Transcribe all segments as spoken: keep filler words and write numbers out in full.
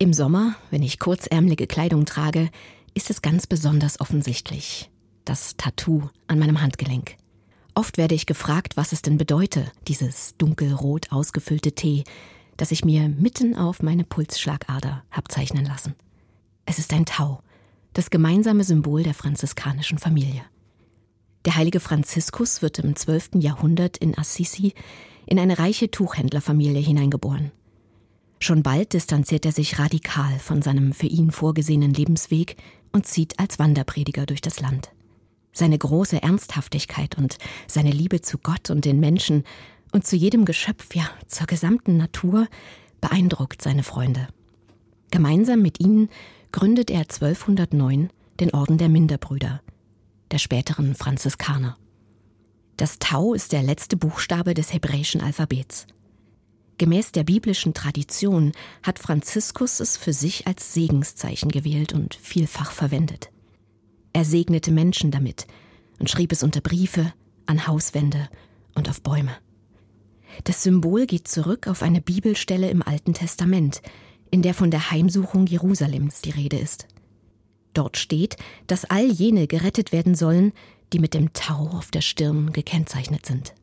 Im Sommer, wenn ich kurzärmelige Kleidung trage, ist es ganz besonders offensichtlich. Das Tattoo an meinem Handgelenk. Oft werde ich gefragt, was es denn bedeute, dieses dunkelrot ausgefüllte T, das ich mir mitten auf meine Pulsschlagader hab zeichnen lassen. Es ist ein Tau, das gemeinsame Symbol der franziskanischen Familie. Der heilige Franziskus wird im zwölften Jahrhundert in Assisi in eine reiche Tuchhändlerfamilie hineingeboren. Schon bald distanziert er sich radikal von seinem für ihn vorgesehenen Lebensweg und zieht als Wanderprediger durch das Land. Seine große Ernsthaftigkeit und seine Liebe zu Gott und den Menschen und zu jedem Geschöpf, ja, zur gesamten Natur, beeindruckt seine Freunde. Gemeinsam mit ihnen gründet er zwölfhundertneun den Orden der Minderbrüder, der späteren Franziskaner. Das Tau ist der letzte Buchstabe des hebräischen Alphabets. Gemäß der biblischen Tradition hat Franziskus es für sich als Segenszeichen gewählt und vielfach verwendet. Er segnete Menschen damit und schrieb es unter Briefe, an Hauswände und auf Bäume. Das Symbol geht zurück auf eine Bibelstelle im Alten Testament, in der von der Heimsuchung Jerusalems die Rede ist. Dort steht, dass all jene gerettet werden sollen, die mit dem Tau auf der Stirn gekennzeichnet sind.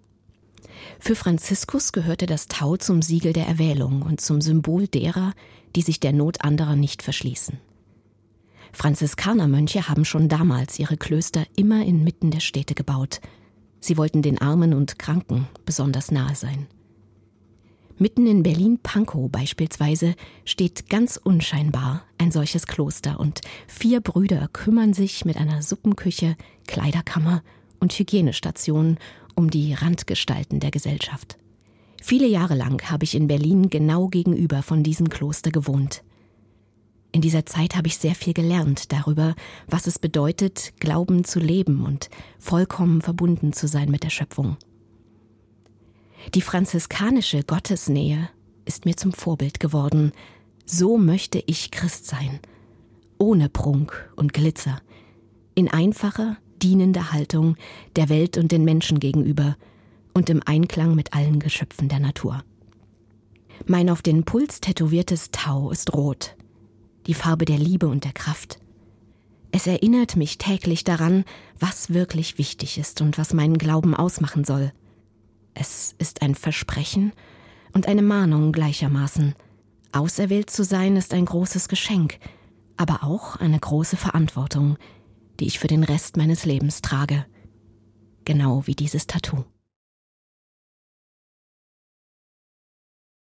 Für Franziskus gehörte das Tau zum Siegel der Erwählung und zum Symbol derer, die sich der Not anderer nicht verschließen. Franziskanermönche haben schon damals ihre Klöster immer inmitten der Städte gebaut. Sie wollten den Armen und Kranken besonders nahe sein. Mitten in Berlin-Pankow beispielsweise steht ganz unscheinbar ein solches Kloster und vier Brüder kümmern sich mit einer Suppenküche, Kleiderkammer und Hygienestation um die Randgestalten der Gesellschaft. Viele Jahre lang habe ich in Berlin genau gegenüber von diesem Kloster gewohnt. In dieser Zeit habe ich sehr viel gelernt darüber, was es bedeutet, Glauben zu leben und vollkommen verbunden zu sein mit der Schöpfung. Die franziskanische Gottesnähe ist mir zum Vorbild geworden. So möchte ich Christ sein, ohne Prunk und Glitzer, in einfacher, dienender Haltung der Welt und den Menschen gegenüber und im Einklang mit allen Geschöpfen der Natur. Mein auf den Puls tätowiertes Tau ist rot, die Farbe der Liebe und der Kraft. Es erinnert mich täglich daran, was wirklich wichtig ist und was meinen Glauben ausmachen soll. Es ist ein Versprechen und eine Mahnung gleichermaßen. Auserwählt zu sein ist ein großes Geschenk, aber auch eine große Verantwortung, die ich für den Rest meines Lebens trage. Genau wie dieses Tattoo.